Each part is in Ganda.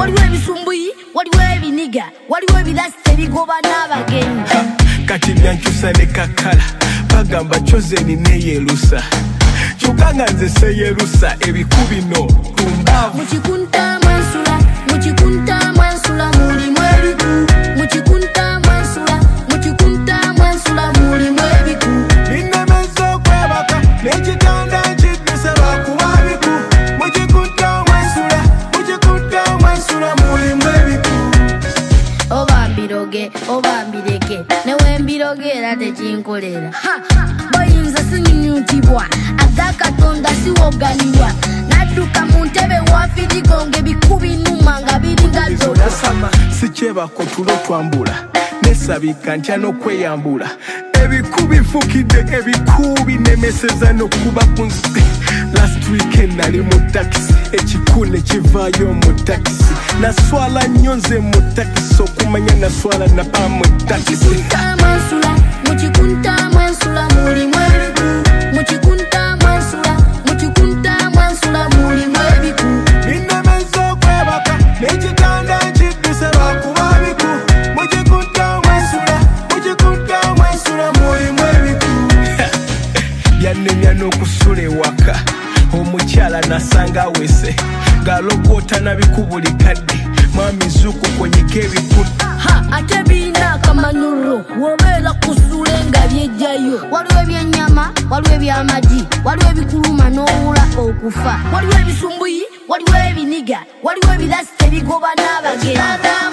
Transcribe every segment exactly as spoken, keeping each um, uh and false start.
waliwo ebisumbuyi waliwo ebiniga waliwo ebirasita ebigoba n'abagenyi kati byankyusa ne kakala bagamba chozeni neyerusa kyokka nga nze seyerusa ebikubino kumbavu mukikunta mwansula mukikunta mwansula mulimu ebiku mukikunta mwansula mukikunta mwansula mulimu ebiku binemeza okwebaka n'ekitanda nkidduse lwakuba biku mukikunta mwansula mukikunta mwansula mulimu ebiku oba mbiroge oba mbireke newe mbirogera tekinkolera boyinza sinyunyutibwa agakatonda siwoganibwa nadduka mu ntebe wafirigonga ebikubi numa nga biringa zonasama sikyebako tulo twambula nesabika ntya n'okweyambula ebikubi fukidde ebikubi nemeseza n'okuba ku nsi last weekend nali mu takisi ekikune kivaayo mu takisi naswala nnyo nze mu takisi okumanya naswala napa mu takisi mwansula mukikunta mwansula mulimu ebiku mukikunta mwansula mukikunta mwansula mulimu ebiku binemeza okwebaka n'ekitanda nkidduse lwakuba biku mukikunta mwansula mukikunta mwansula mulimu ebiku byannemya n'okusula ewaka omukyala nasanga wese ngalogoota nabiku buli kadde mwami zuku kwenyika ebikulu ate birina akamanuro wobeera kusula nga byejjayo waliwo ebyenyama waliwo ebyamagi waliwo ebikuluma n'owula okufa waliwo ebisumbuyi waliwo ebiniga waliwo ebirasita ebigoba n'abagenyi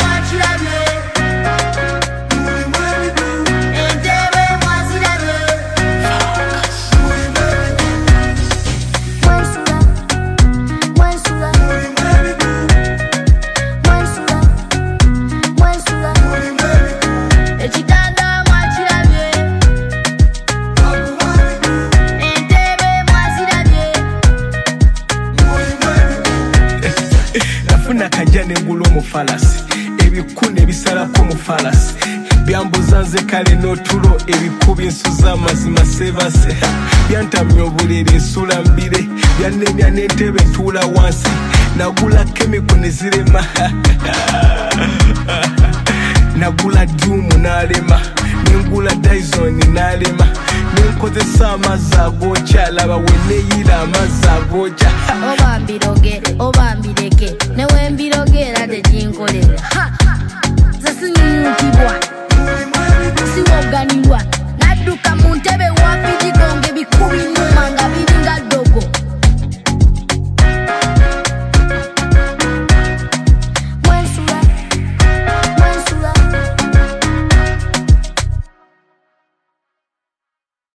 nakajja nengula omufalasi ebikune bisalako mufalasi byambuza nze kale n'otulo ebikubi ensuza amazima sebase byantamya obuliri nsula mbire byannemya n'entebe ntuula wansi nagula kemiko ne zirema nagula duumu n'alema nengula daizoni n'alema nenkozesa amazzi agookya laba we neeyira amazzi agookya oba mbiroge